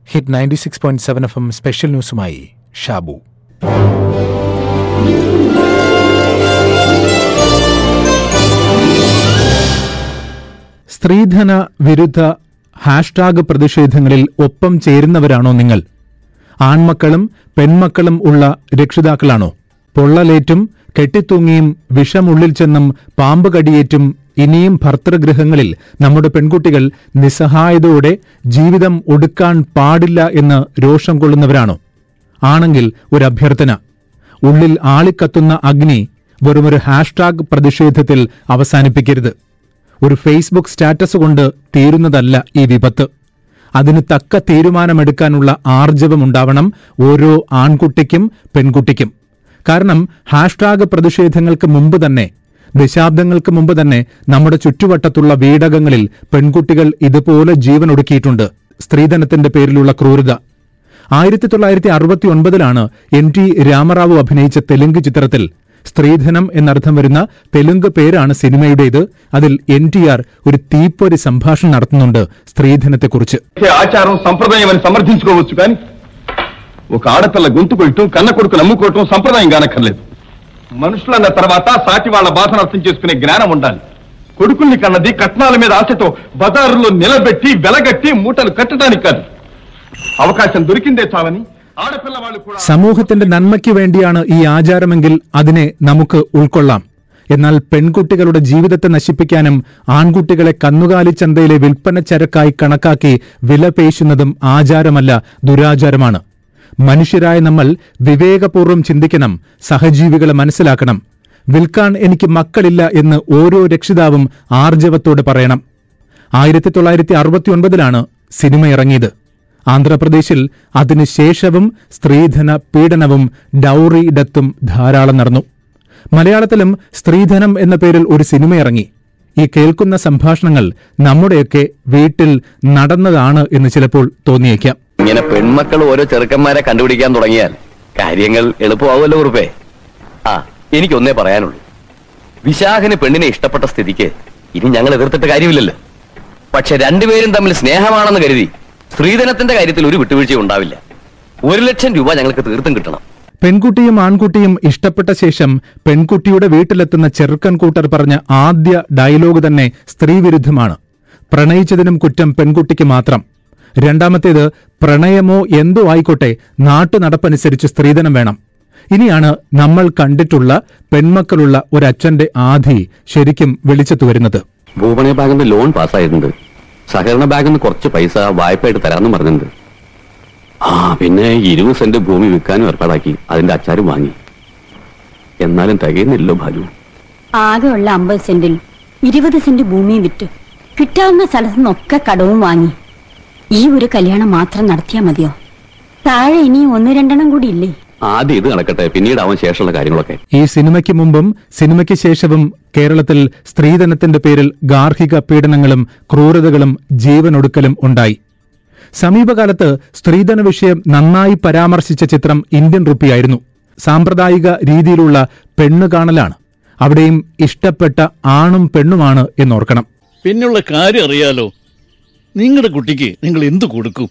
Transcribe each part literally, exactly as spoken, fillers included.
Hit ninety six point seven F M special ന്യൂസുമായി ഷാബു. സ്ത്രീധന വിരുദ്ധ ഹാഷ്ടാഗ് പ്രതിഷേധങ്ങളിൽ ഒപ്പം ചേരുന്നവരാണോ നിങ്ങൾ? ആൺമക്കളും പെൺമക്കളും ഉള്ള രക്ഷിതാക്കളാണോ? പൊള്ളലേറ്റും കെട്ടിത്തൂങ്ങിയും വിഷമുള്ളിൽ ചെന്നും പാമ്പ് കടിയേറ്റും ഇനിയും ഭർതൃഗൃഹങ്ങളിൽ നമ്മുടെ പെൺകുട്ടികൾ നിസ്സഹായതയോടെ ജീവിതം ഒടുക്കാൻ പാടില്ല എന്ന് രോഷം കൊള്ളുന്നവരാണോ? ആണെങ്കിൽ ഒരു അഭ്യർത്ഥന, ഉള്ളിൽ ആളിക്കത്തുന്ന അഗ്നി വെറുമൊരു ഹാഷ്ടാഗ് പ്രതിഷേധത്തിൽ അവസാനിപ്പിക്കരുത്. ഒരു ഫേസ്ബുക്ക് സ്റ്റാറ്റസ് കൊണ്ട് തീരുന്നതല്ല ഈ വിപത്ത്. അതിന് തക്ക തീരുമാനമെടുക്കാനുള്ള ആർജവമുണ്ടാവണം ഓരോ ആൺകുട്ടിക്കും പെൺകുട്ടിക്കും. കാരണം ഹാഷ്ടാഗ് പ്രതിഷേധങ്ങൾക്ക് മുമ്പ് തന്നെ, ദശാബ്ദങ്ങൾക്ക് മുമ്പ് തന്നെ നമ്മുടെ ചുറ്റുവട്ടത്തുള്ള വീടകങ്ങളിൽ പെൺകുട്ടികൾ ഇതുപോലെ ജീവനൊടുക്കിയിട്ടുണ്ട്. സ്ത്രീധനത്തിന്റെ പേരിലുള്ള ക്രൂരത. ആയിരത്തി തൊള്ളായിരത്തി അറുപത്തി ഒൻപതിലാണ് എൻ ടി രാമറാവു അഭിനയിച്ച തെലുങ്ക് ചിത്രത്തിൽ സ്ത്രീധനം എന്നർത്ഥം വരുന്ന തെലുങ്ക് പേരാണ് സിനിമയുടേത്. അതിൽ എൻ ടി ആർ ഒരു തീപ്പൊരി സംഭാഷണം നടത്തുന്നുണ്ട് സ്ത്രീധനത്തെക്കുറിച്ച്. ఆచారం సంప్రదాయం అని సమర్థించుకోవచ్చు, కానీ ఒక ఆడపిల్ల గొంతు కొట్టడం, కన్న కొడుకు నమ్ముకోవటం సంప్రదాయం కానక్కర్లేదు. మనుషులన్న తర్వాత సాటి వాళ్ళ బాధను అర్థం చేసుకునే జ్ఞానం ఉండాలి. కొడుకుల్ని కన్నది కట్నాల మీద ఆశతో బజారులో నిలబెట్టి వెలగట్టి మూటలు కట్టడానికి కాదు. అవకాశం దొరికిందే చాలని സമൂഹത്തിന്റെ നന്മയ്ക്ക് വേണ്ടിയാണ് ഈ ആചാരമെങ്കിൽ അതിനെ നമുക്ക് ഉൾക്കൊള്ളാം. എന്നാൽ പെൺകുട്ടികളുടെ ജീവിതത്തെ നശിപ്പിക്കാനും ആൺകുട്ടികളെ കന്നുകാലി ചന്തയിലെ വിൽപ്പന ചരക്കായി കണക്കാക്കി വില പേശുന്നതും ആചാരമല്ല, ദുരാചാരമാണ്. മനുഷ്യരായ നമ്മൾ വിവേകപൂർവ്വം ചിന്തിക്കണം, സഹജീവികളെ മനസ്സിലാക്കണം. വിൽക്കാൻ എനിക്ക് മക്കളില്ല എന്ന് ഓരോ രക്ഷിതാവും ആർജവത്തോടെ പറയണം. ആയിരത്തി തൊള്ളായിരത്തി അറുപത്തി ഒൻപതിലാണ് സിനിമ ഇറങ്ങിയത്. ആന്ധ്രാപ്രദേശിൽ അതിനുശേഷവും സ്ത്രീധന പീഡനവും ഡൌറി ഡെത്തും ധാരാളം നടന്നു. മലയാളത്തിലും സ്ത്രീധനം എന്ന പേരിൽ ഒരു സിനിമ ഇറങ്ങി. ഈ കേൾക്കുന്ന സംഭാഷണങ്ങൾ നമ്മുടെയൊക്കെ വീട്ടിൽ നടന്നതാണ് എന്ന് ചിലപ്പോൾ തോന്നിയേക്കാം. ഇങ്ങനെ പെൺമക്കൾ ഓരോ ചെറുക്കന്മാരെ കണ്ടുപിടിക്കാൻ തുടങ്ങിയാൽ കാര്യങ്ങൾ എളുപ്പമാവുമല്ലോ കുറുപ്പേ. ആ എനിക്കൊന്നേ പറയാനുള്ളൂ, വിശാഖന് പെണ്ണിനെ ഇഷ്ടപ്പെട്ട സ്ഥിതിക്ക് ഇനി ഞങ്ങൾ എതിർത്തിട്ട് കാര്യമില്ലല്ലോ. പക്ഷെ രണ്ടുപേരും തമ്മിൽ സ്നേഹമാണെന്ന് കരുതി സ്ത്രീധനത്തിന്റെ കാര്യത്തിൽ ഒരു വിട്ടുവീഴ്ചയും ഉണ്ടാവില്ല. ഒരു ലക്ഷം രൂപ ഞങ്ങൾക്ക് തീർത്തും കിട്ടണം. പെൺകുട്ടിയും ആൺകുട്ടിയും ഇഷ്ടപ്പെട്ട ശേഷം പെൺകുട്ടിയുടെ വീട്ടിലെത്തുന്ന ചെറുക്കൻ കൂട്ടർ പറഞ്ഞ ആദ്യ ഡയലോഗ് തന്നെ സ്ത്രീവിരുദ്ധമാണ്. പ്രണയിച്ചതിനും കുറ്റം പെൺകുട്ടിക്ക് മാത്രം. രണ്ടാമത്തേത്, പ്രണയമോ എന്തോ ആയിക്കോട്ടെ, നാട്ടുനടപ്പനുസരിച്ച് സ്ത്രീധനം വേണം. ഇനിയാണ് നമ്മൾ കണ്ടിട്ടുള്ള പെൺമക്കളുള്ള ഒരച്ഛന്റെ ആധി ശരിക്കും വെളിച്ചത്തു വരുന്നത്. ഭൂപണ ബാങ്കിന്റെ ലോൺ പാസ്സായിട്ടുണ്ട്. സഹകരണ ബാങ്കിൽ നിന്ന് കുറച്ച് പൈസ വായ്പയായിട്ട് തരാമെന്ന് പറഞ്ഞിട്ടുണ്ട്. ആ പിന്നെ ഇരുപത് സെന്റ് ഭൂമി വിൽക്കാനും ഏർപ്പാടാക്കി. അതിന്റെ അച്ചാരും വാങ്ങി. എന്നാലും തികയുന്നില്ലോ ഭാലു. ആകെ ഉള്ള അമ്പത് സെന്റിൽ ഇരുപത് സെന്റ് ഭൂമി വിറ്റ് കിട്ടാവുന്ന സ്ഥലത്തു നിന്നൊക്കെ കടവും വാങ്ങി. ഈ ഒരു കല്യാണം മാത്രം നടത്തിയാൽ മതിയോ? താഴെ ഇനി ഒന്ന് രണ്ടെണ്ണം കൂടി ഇല്ലേ? ആദ്യം ഇത് നടക്കട്ടെ, പിന്നീട് അവൻ ശേഷമുള്ള കാര്യങ്ങളൊക്കെ. ഈ സിനിമയ്ക്ക് മുമ്പും സിനിമയ്ക്ക് ശേഷവും കേരളത്തിൽ സ്ത്രീധനത്തിന്റെ പേരിൽ ഗാർഹിക പീഡനങ്ങളും ക്രൂരതകളും ജീവനൊടുക്കലും ഉണ്ടായി. സമീപകാലത്ത് സ്ത്രീധന വിഷയം നന്നായി പരാമർശിച്ച ചിത്രം ഇന്ത്യൻ റുപ്പിയായിരുന്നു. സാമ്പ്രദായിക രീതിയിലുള്ള പെണ്ണുകാണലാണ്. അവിടെയും ഇഷ്ടപ്പെട്ട ആണും പെണ്ണുമാണ് എന്നോർക്കണം. പിന്നുള്ള കാര്യം അറിയാലോ, നിങ്ങളുടെ കുട്ടിക്ക് നിങ്ങൾ എന്തു കൊടുക്കും?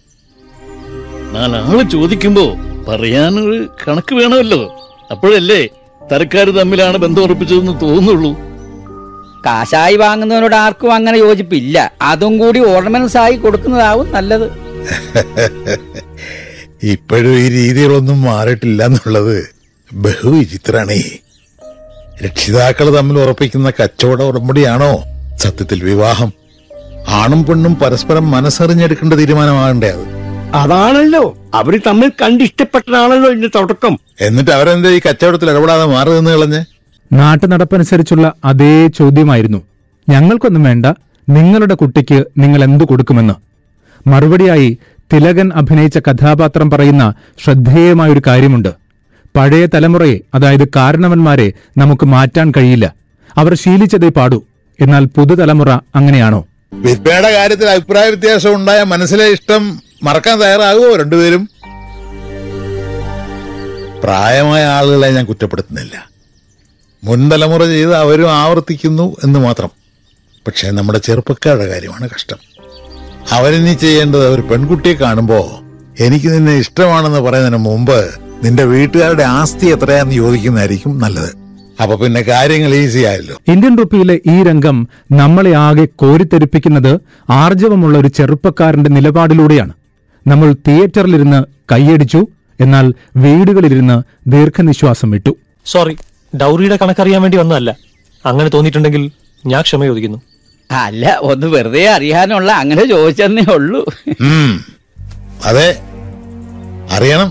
നാലാള് ചോദിക്കുമ്പോ പറയാനൊരു കണക്ക് വേണമല്ലോ. അപ്പോഴല്ലേ തരക്കാര് തമ്മിലാണ് ബന്ധം ഉറപ്പിച്ചതെന്ന് തോന്നുള്ളൂ. കാശായി വാങ്ങുന്നവനോട് ആർക്കും അങ്ങനെ യോജിപ്പില്ല. അതും കൂടി ഓർണമെന്റ്സ് ആയി കൊടുക്കുന്നതാവും നല്ലത്. ഇപ്പോഴും ഈ രീതികളൊന്നും മാറിയിട്ടില്ല എന്നുള്ളത് ബഹുവിചിത്രാണേ. രക്ഷിതാക്കൾ തമ്മിൽ ഉറപ്പിക്കുന്ന കച്ചവട ഉടമ്പടിയാണോ സത്യത്തിൽ വിവാഹം? ആണും പെണ്ണും പരസ്പരം മനസ്സറിഞ്ഞെടുക്കേണ്ട തീരുമാനമാകണ്ടേ അത്? അതാണല്ലോ അവര് തമ്മിൽ കണ്ടിഷ്ടപ്പെട്ടതാണല്ലോ ഇതിന്റെ തുടക്കം. എന്നിട്ട് അവരെന്താ ഈ കച്ചവടത്തിൽ ഇടപെടാതെ മാറി നിന്ന് കളഞ്ഞ്? നാട്ടുനടപ്പനുസരിച്ചുള്ള അതേ ചോദ്യമായിരുന്നു. ഞങ്ങൾക്കൊന്നും വേണ്ട, നിങ്ങളുടെ കുട്ടിക്ക് നിങ്ങൾ എന്തു കൊടുക്കുമെന്ന്. മറുപടിയായി തിലകൻ അഭിനയിച്ച കഥാപാത്രം പറയുന്ന ശ്രദ്ധേയമായൊരു കാര്യമുണ്ട്. പഴയ തലമുറയെ, അതായത് കാരണവന്മാരെ നമുക്ക് മാറ്റാൻ കഴിയില്ല. അവർ ശീലിച്ചതേ പാടൂ. എന്നാൽ പുതുതലമുറ അങ്ങനെയാണോ? വിദ്യയുടെ കാര്യത്തിൽ അഭിപ്രായ വ്യത്യാസം ഉണ്ടായ മനസ്സിലെ ഇഷ്ടം മറക്കാൻ തയ്യാറാകുമോ രണ്ടുപേരും? പ്രായമായ ആളുകളെ ഞാൻ കുറ്റപ്പെടുത്തുന്നില്ല. മുൻതലമുറ ചെയ്ത് അവരും ആവർത്തിക്കുന്നു എന്ന് മാത്രം. പക്ഷേ നമ്മുടെ ചെറുപ്പക്കാരുടെ കാര്യമാണ് കഷ്ടം. അവരിനി ചെയ്യേണ്ടത് ഒരു പെൺകുട്ടിയെ കാണുമ്പോൾ എനിക്ക് നിന്നെ ഇഷ്ടമാണെന്ന് പറയുന്നതിന് മുമ്പ് നിന്റെ വീട്ടുകാരുടെ ആസ്തി എത്രയാന്ന് ചോദിക്കുന്നതായിരിക്കും നല്ലത്. അപ്പൊ പിന്നെ കാര്യങ്ങൾ ഈസി ആയല്ലോ. ഇന്ത്യൻ റുപ്പിയിലെ ഈ രംഗം നമ്മളെ ആകെ കോരിത്തെരിപ്പിക്കുന്നത് ആർജവമുള്ള ഒരു ചെറുപ്പക്കാരന്റെ നിലപാടിലൂടെയാണ്. നമ്മൾ തിയേറ്ററിലിരുന്ന് കൈയടിച്ചു, എന്നാൽ വീടുകളിലിരുന്ന് ദീർഘനിശ്വാസം വിട്ടു. സോറി, ഡൗറിയുടെ കണക്കറിയാൻ വേണ്ടി വന്നതല്ല. അങ്ങനെ തോന്നിയിട്ടുണ്ടെങ്കിൽ ഞാൻ ക്ഷമ ചോദിക്കുന്നു. അല്ല, ഒന്ന് വെറുതെ അറിയാനുള്ള അങ്ങനെ ചോദിച്ചെന്നേ ഉള്ളൂ. അതെ, അറിയണം.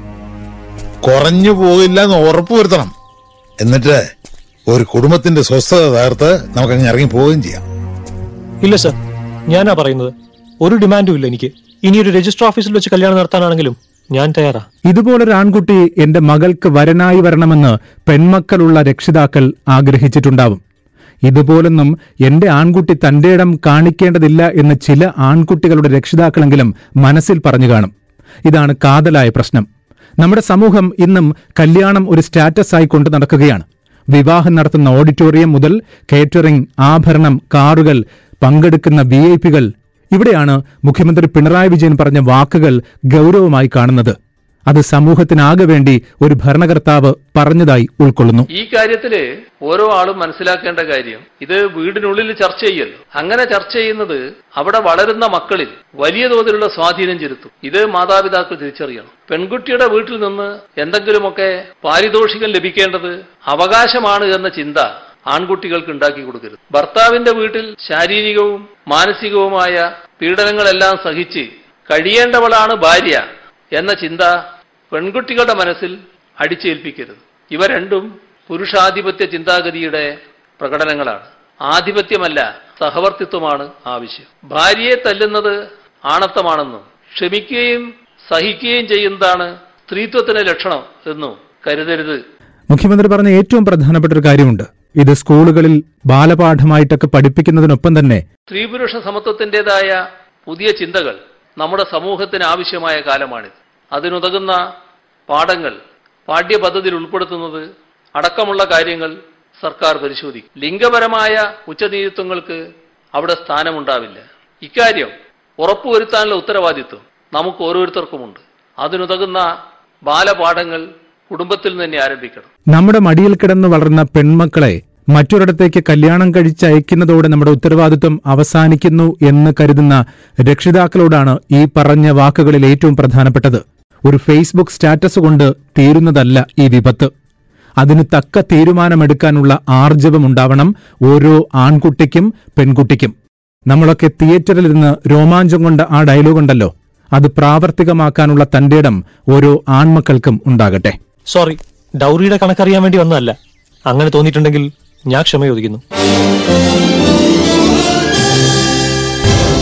കുറഞ്ഞു പോകില്ല എന്ന് ഉറപ്പുവരുത്തണം. എന്നിട്ട് ഒരു കുടുംബത്തിന്റെ സ്വസ്ഥത തകർത്ത് നമുക്കങ്ങ് ഇറങ്ങി പോവുകയും ചെയ്യാം. ഇല്ല സർ, ഞാനാ പറയുന്നത്. ഒരു ഡിമാൻഡും ഇല്ല എനിക്ക്. ഇനിയൊരു രജിസ്റ്റർ ഓഫീസിൽ വെച്ച് കല്യാണം നടത്താനാണെങ്കിലും ഞാൻ തയ്യാറാ. ഇതുപോലൊരു ആൺകുട്ടി എന്റെ മകൾക്ക് വരനായി വരണമെന്ന് പെൺമക്കളുള്ള രക്ഷിതാക്കൾ ആഗ്രഹിച്ചിട്ടുണ്ടാവും. ഇതുപോലൊന്നും എന്റെ ആൺകുട്ടി തന്റെ ഇടം കാണിക്കേണ്ടതില്ല എന്ന് ചില ആൺകുട്ടികളുടെ രക്ഷിതാക്കളെങ്കിലും മനസ്സിൽ പറഞ്ഞു കാണും. ഇതാണ് കാതലായ പ്രശ്നം. നമ്മുടെ സമൂഹം ഇന്നും കല്യാണം ഒരു സ്റ്റാറ്റസായി കൊണ്ടു നടക്കുകയാണ്. വിവാഹം നടത്തുന്ന ഓഡിറ്റോറിയം മുതൽ കേറ്ററിംഗ്, ആഭരണം, കാറുകൾ, പങ്കെടുക്കുന്ന വി ഐ പികൾ, ഇവിടെയാണ് മുഖ്യമന്ത്രി പിണറായി വിജയൻ പറഞ്ഞ വാക്കുകൾ ഗൗരവമായി കാണുന്നത്. അത് സമൂഹത്തിനാകെ വേണ്ടി ഒരു ഭരണകർത്താവ് പറഞ്ഞതായി ഉൾക്കൊള്ളുന്നു. ഈ കാര്യത്തില് ഓരോ ആളും മനസ്സിലാക്കേണ്ട കാര്യം, ഇത് വീടിനുള്ളിൽ ചർച്ച ചെയ്യല്ലോ. അങ്ങനെ ചർച്ച ചെയ്യുന്നത് അവിടെ വളരുന്ന മക്കളിൽ വലിയ തോതിലുള്ള സ്വാധീനം ചെലുത്തും. ഇത് മാതാപിതാക്കൾ തിരിച്ചറിയണം. പെൺകുട്ടിയുടെ വീട്ടിൽ നിന്ന് എന്തെങ്കിലുമൊക്കെ പാരിതോഷികം ലഭിക്കേണ്ടത് അവകാശമാണ് എന്ന ചിന്ത ആൺകുട്ടികൾക്ക് ഉണ്ടാക്കി കൊടുക്കരുത്. ഭർത്താവിന്റെ വീട്ടിൽ ശാരീരികവും മാനസികവുമായ പീഡനങ്ങളെല്ലാം സഹിച്ച് കഴിയേണ്ടവളാണ് ഭാര്യ എന്ന ചിന്ത പെൺകുട്ടികളുടെ മനസ്സിൽ അടിച്ചേൽപ്പിക്കരുത്. ഇവ രണ്ടും പുരുഷാധിപത്യ ചിന്താഗതിയുടെ പ്രകടനങ്ങളാണ്. ആധിപത്യമല്ല, സഹവർത്തിത്വമാണ് ആവശ്യം. ഭാര്യയെ തല്ലുന്നത് ആണത്തമാണെന്നും ക്ഷമിക്കുകയും സഹിക്കുകയും ചെയ്യുന്നതാണ് സ്ത്രീത്വത്തിന്റെ ലക്ഷണം എന്നും കരുതരുത്. മുഖ്യമന്ത്രി പറഞ്ഞ ഏറ്റവും പ്രധാനപ്പെട്ട ഒരു കാര്യമുണ്ട്. ഇത് സ്കൂളുകളിൽ ബാലപാഠമായിട്ടൊക്കെ പഠിപ്പിക്കുന്നതിനൊപ്പം തന്നെ സ്ത്രീ പുരുഷ സമത്വത്തിന്റേതായ പുതിയ ചിന്തകൾ നമ്മുടെ സമൂഹത്തിന് ആവശ്യമായ കാലമാണിത്. അതിനുതകുന്ന പാഠങ്ങൾ പാഠ്യപദ്ധതിയിൽ ഉൾപ്പെടുത്തുന്നത് അടക്കമുള്ള കാര്യങ്ങൾ സർക്കാർ പരിശോധിക്കും. ലിംഗപരമായ ഉച്ചനീചത്വങ്ങൾക്ക് അവിടെ സ്ഥാനമുണ്ടാവില്ല. ഇക്കാര്യം ഉറപ്പുവരുത്താനുള്ള ഉത്തരവാദിത്വം നമുക്ക് ഓരോരുത്തർക്കുമുണ്ട്. അതിനുതകുന്ന ബാലപാഠങ്ങൾ കുടുംബത്തിൽ തന്നെ ആരംഭിക്കണം. നമ്മുടെ മടിയിൽ കിടന്ന് വളർന്ന പെൺമക്കളെ മറ്റൊരിടത്തേക്ക് കല്യാണം കഴിച്ചയക്കുന്നതോടെ നമ്മുടെ ഉത്തരവാദിത്വം അവസാനിക്കുന്നു എന്ന് കരുതുന്ന രക്ഷിതാക്കളോടാണ് ഈ പറഞ്ഞ വാക്കുകളിൽ ഏറ്റവും പ്രധാനപ്പെട്ടത്. ഒരു ഫേസ്ബുക്ക് സ്റ്റാറ്റസ് കൊണ്ട് തീരുന്നതല്ല ഈ വിപത്ത്. അതിന് തക്ക തീരുമാനമെടുക്കാനുള്ള ആർജവമുണ്ടാവണം ഓരോ ആൺകുട്ടിക്കും പെൺകുട്ടിക്കും. നമ്മളൊക്കെ തിയേറ്ററിലിരുന്ന് രോമാഞ്ചം കൊണ്ട ആ ഡയലോഗുണ്ടല്ലോ, അത് പ്രാവർത്തികമാക്കാനുള്ള തന്റെ ഇടം ഓരോ ആൺമക്കൾക്കും ഉണ്ടാകട്ടെ. സോറി, ഡൗറിയുടെ കണക്കറിയാൻ വേണ്ടി വന്നതല്ല. അങ്ങനെ തോന്നിയിട്ടുണ്ടെങ്കിൽ ഞാൻ ക്ഷമ ചോദിക്കുന്നു.